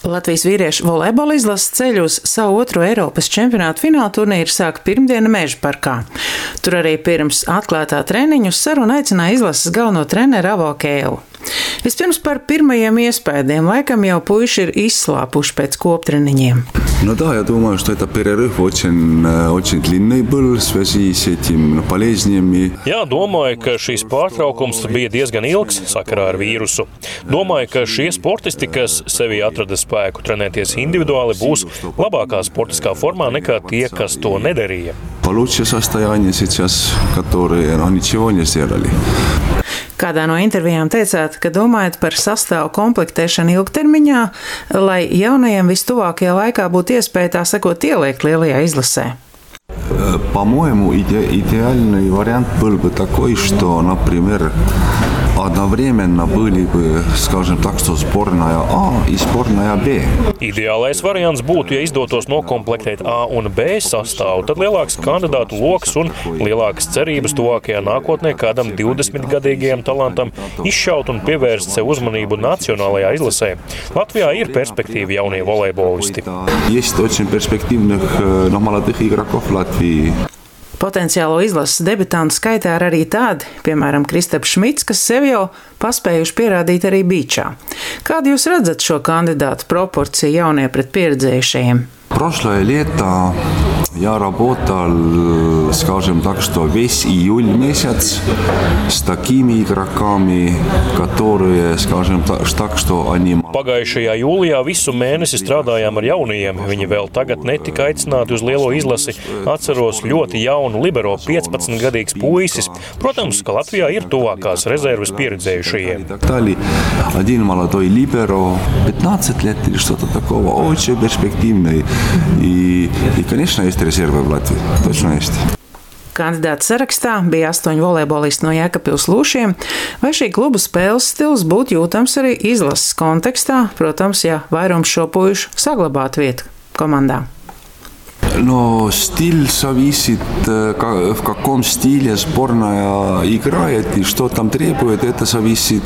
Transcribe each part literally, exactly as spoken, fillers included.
Latvijas vīriešu volejbola izlases ceļu uz savu otro Eiropas čempionātu fināla turnīru sāk pirmdiena Meža parkā. Tur arī pirms atklātā treniņu uz sarunu aicināja izlases galveno treneru Avo Kēlu. Vispirms par pirmajiem iespējiem. Laikam jau puiši ir izslāpuši pēc koptreniņiem. Ну да, я думаю, что это перерыв очень, очень длинный был в связи с этим болезнями. Jā, domāju, ka šīs pārtraukums bija diezgan ilgs sakarā ar vīrusu. Domāju, ka šie sportisti, kas sevī atrada spēku trenēties individuāli, būs labākā sportiskā formā nekā tie, kas to nedarīja. Получше состояние сейчас, которые ну, ничего не сделали. Kādā no intervijām teicāt, ka domājat par sastāvu komplektēšanu ilgtermiņā, lai jaunajiem vistuvākajā laikā būtu iespēja tā sakot ieliekt lielajā izlasē. По-моему, иде- идеальный вариант был бы такой, что, например, одновременно были бы, скажем так, что сборная А и сборная Б. Ideālais variants būtu, ja izdotos nokomplektēt A un B sastāvu, tad lielāks kandidātu loks un lielākas cerības tuvākajā nākotnē kādam divdesmitgadīgajam talantam izšaut un pievērst sev uzmanību nacionālajā izlasē. Latvijā ir perspektīvi jaunie volejbolisti. Есть очень перспективных, но молодых игроков в Латвии. Potenciālo izlases debitantu skaitā ir arī tādi, piemēram, Kristaps Šmits, kas sev jau paspējuši pierādīt arī Bīčā. Kādu jūs redzat šo kandidātu proporciju jaunie pret pieredzējušajiem? Прошлое лето я работал, скажем так, что весь июль месяц с такими игроками, которые, скажем так, что они... Pagājušajā jūlijā visu mēnesi strādājām ar jaunajiem. Viņi vēl tagad netika aicināti uz lielo izlasi. Atceros ļoti jaunu libero piecpadsmitgadīgs puisis. Protams, ka Latvijā ir tuvākās rezerves pieredzējušajiem. Один молодой либеро, пятнадцать лет или что-то такого, очень перспективный. И, и, конечно, есть резервы в Латвии. Точно есть. Kandidātu sarakstā bija astoņi volejbolisti no Jēkabpils Lūšiem. Vai šī kluba spēles stils būtu jūtams arī izlases kontekstā? Protams, ja vairums šo puišu saglabātu vietu komandā. Но стиль зависит, в каком стиле сборная играет и что там требует. Это зависит,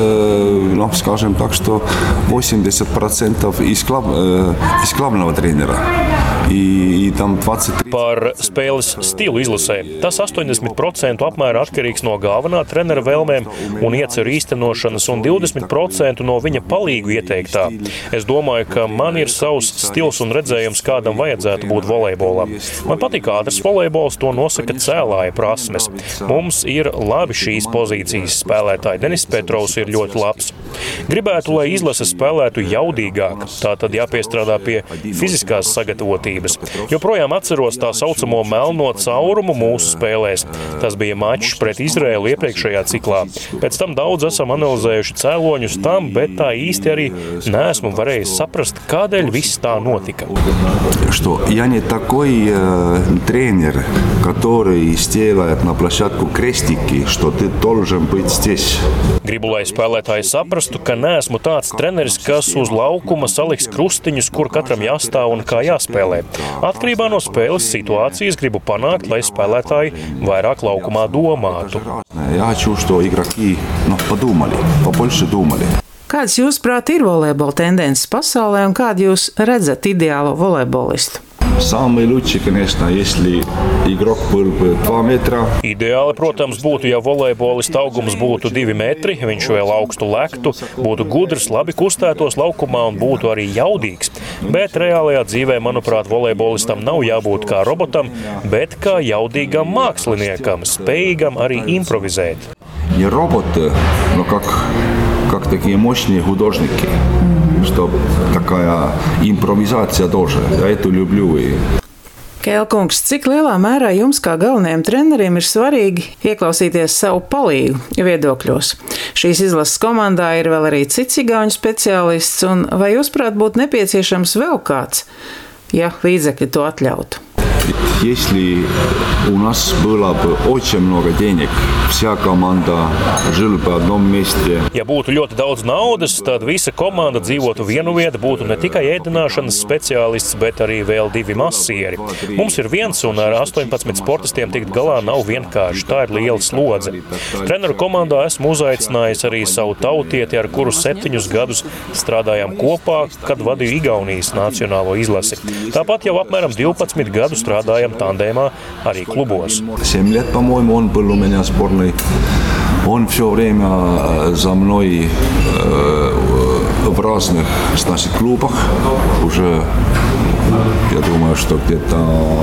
ну, скажем так, что восемьдесят процентов из, глав, из главного тренера. И, и там двадцать три процента... Par spēles stilu izlasē. Tas astoņdesmit procenti apmēra atkarīgs no galvenā trenera vēlmēm un ieceru īstenošanas un divdesmit procenti no viņa palīgu ieteiktā. Es domāju, ka man ir savs stils un redzējums, kādam vajadzētu būt volejbolam. Man patīk ātrs volejbols, to nosaka cēlāja prasmes. Mums ir labi šīs pozīcijas spēlētāji. Denis Petrovs ir ļoti labs. Gribētu, lai izlase spēlētu jaudīgāk. Tā tad jāpiestrādā pie fiziskās sagatavotības. Joprojām atceros tā saucamo melno caurumu mūsu spēlēs. Tas bija mačs pret Izraēlu iepriekšējā ciklā. Pēc tam daudz esam analizējuši cēloņus tam, bet tā īsti arī neesmu varējis saprast, kādēļ viss tā notika. Что я не такой э, тренер, который сделает на площадку крестики, что ты должен быть здесь. Gribu, lai spēlētāji saprastu, ka neesmu tāds treneris, kas uz laukuma saliks krustiņus, kur katram jāstāv un kā jāspēlē. Atkarībā no spēles situācijas gribu panākt, lai spēlētāji vairāk laukumā domātu. Я хочу, что игроки ну, подумали, побольше думали. Kādas jūsuprāt ir volejbola tendences pasaulē un kādu jūs redzat ideālo volejbolistu? Самый лучший, конечно, если игрок был бы два метра. Ideāli, protams, būtu, ja volejbolista augums būtu divi metri, viņš vēl augstu lektu, būtu gudrs, labi kustētos laukumā un būtu arī jaudīgs. Bet reālajā dzīvē, manuprāt, volejbolistam nav jābūt kā robotam, bet kā jaudīgam māksliniekam, spējīgam arī improvizēt. Не роботы, но как, как такие мощные художники. Что такая импровизация тоже. Я это люблю. Kēlkungs, cik lielā mērā jums kā galvenajam trenerim ir svarīgi ieklausīties savu palīgu viedokļos? Šīs izlases komandā ir vēl arī cits igauņu speciālists, un vai jūsuprāt būtu nepieciešams vēl kāds, ja līdzekļi to atļautu? Если у нас было бы очень много денег, вся команда жила бы в одном месте. Ja būtu ļoti daudz naudas, tad visa komanda dzīvotu vienu vietu, būtu ne tikai ēdināšanas speciālists, bet arī vēl divi masieri. Mums ir viens, un ar astoņpadsmit sportistiem tikt galā nav vienkārši. Tā ir liela slodze. Treneru komandā esmu uzaicinājis arī savu tautieti, ar kuru septiņus gadus strādājām kopā, kad vadīju Igaunijas nacionālo izlasi. Tāpat jau apmēram divpadsmit gadu strādājam tandēmā arī klubos. семь лет, по-моему, он был у меня сборной. Он все время за мной в разных, значит, клубах. Уже, я думаю, что где-то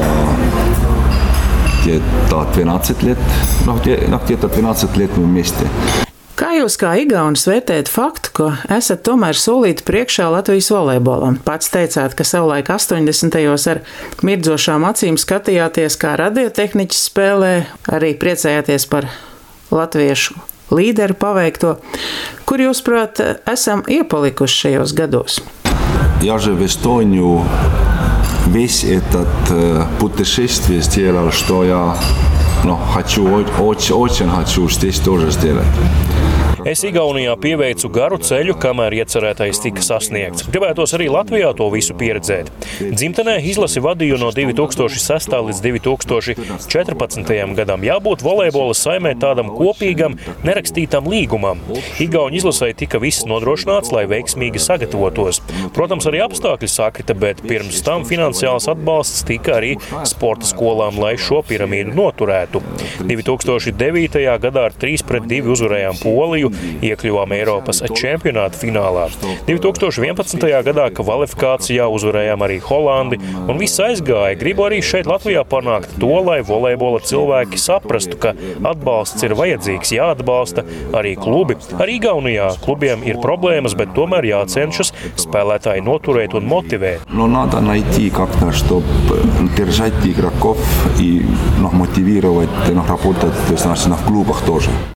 где-то двенадцать лет. Ну, где-то двенадцать лет мы вместе. Kā jūs kā igaunis vērtējat faktu, ka esat tomēr solīti priekšā Latvijas volejbolam? Pats teicāt, ka savulaik astoņdesmitajos ar mirdzošām acīm skatījāties, kā radiotehniķis spēlē, arī priecājāties par latviešu līderu paveikto. Kur jūs, prāt, esam iepalikuši šajos gados? Я же в Эстонию весь этот путешествие сделал, что я ну, хочу, очень, очень хочу здесь тоже сделать. Es Igaunijā pieveicu garu ceļu, kamēr iecerētais tika sasniegts. Gribētos arī Latvijā to visu pieredzēt. Dzimtenē izlasi vadīju no divi tūkstoši sestā līdz divi tūkstoši četrpadsmitajam gadam. Jābūt volejbola saimē tādam kopīgam, nerakstītam līgumam. Igauņu izlasē tika viss nodrošināts, lai veiksmīgi sagatavotos. Protams, arī apstākļi sakrita, bet pirms tam finansiāls atbalsts tika arī sporta skolām, lai šo piramīdu noturētu. divi tūkstoši devītajā gadā ar trīs pret divi uzvarējām Poliju, iekļuvām Eiropas čempionāta finālā. divi tūkstoši vienpadsmitajā gadā kvalifikācijā uzvarējām arī Holandi, un viss aizgāja. Gribu arī šeit Latvijā panākt to, lai volejbola cilvēki saprastu, ka atbalsts ir vajadzīgs, jāatbalsta arī klubi. Arī Igaunijā klubiem ir problēmas, bet tomēr jācenšas spēlētāji noturēt un motivēt. No, надо найти как-то, чтобы держать игроков и ну, мотивировать, ну, работать, значит, в клубах тоже.